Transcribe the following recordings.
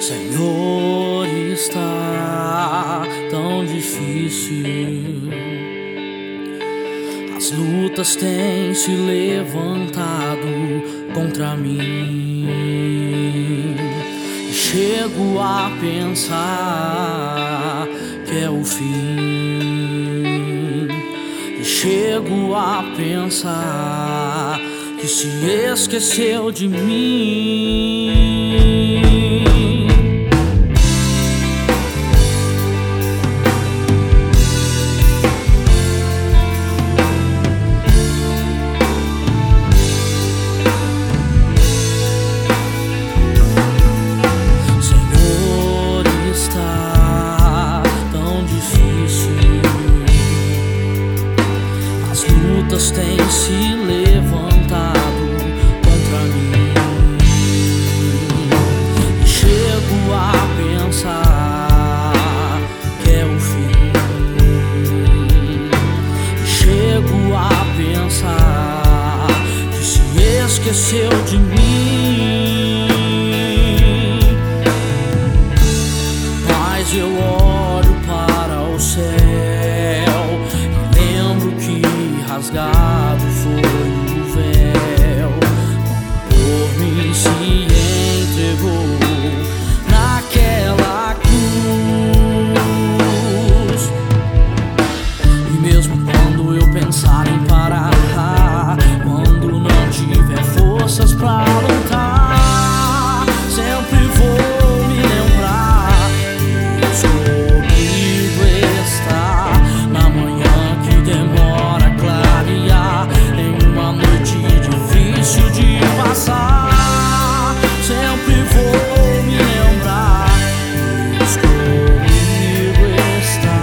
Senhor, está tão difícil. As lutas têm se levantado contra mim. E chego a pensar que é o fim. E chego a pensar que se esqueceu de mim. Tem se levantado contra mim. E chego a pensar que é o fim. E chego a pensar que se esqueceu de mim. Mas eu olho para o céu e lembro que rasgado foi o véu, por mim se entregou naquela cruz. E mesmo quando eu pensar em parar, quando não tiver forças pra lutar, sempre vou me lembrar que Deus comigo está na manhã que demora em uma noite difícil de passar. Sempre vou me lembrar que Deus comigo está.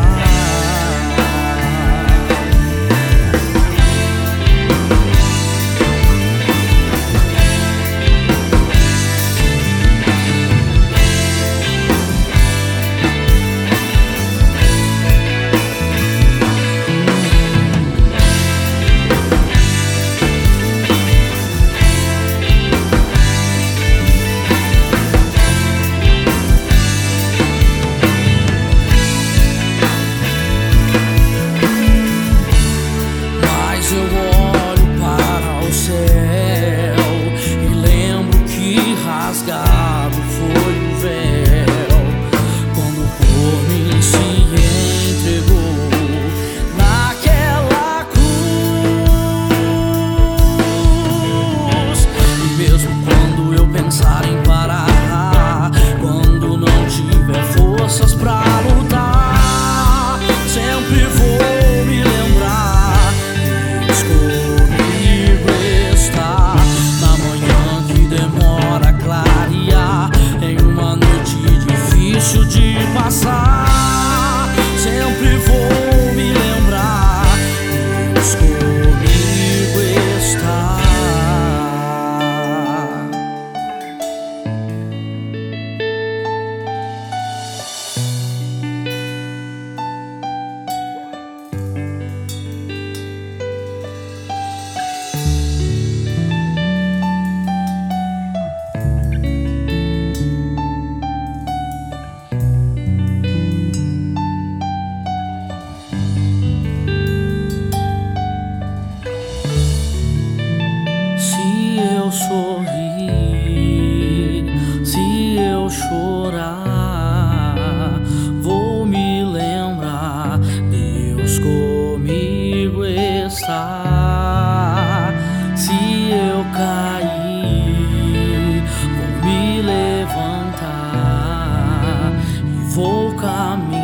Eu olho para o céu e lembro que rasgado foi o véu, quando por mim se entregou naquela cruz. E mesmo quando eu pensar em parar, quando não tiver forças pra lutar, sempre vou me lembrar comigo está na manhã que demora a clarear, em uma noite difícil de passar. Sempre vou me lembrar que Deus comigo está. Sorrir, se eu chorar, vou me lembrar, Deus comigo está. Se eu cair, vou me levantar e vou caminhar.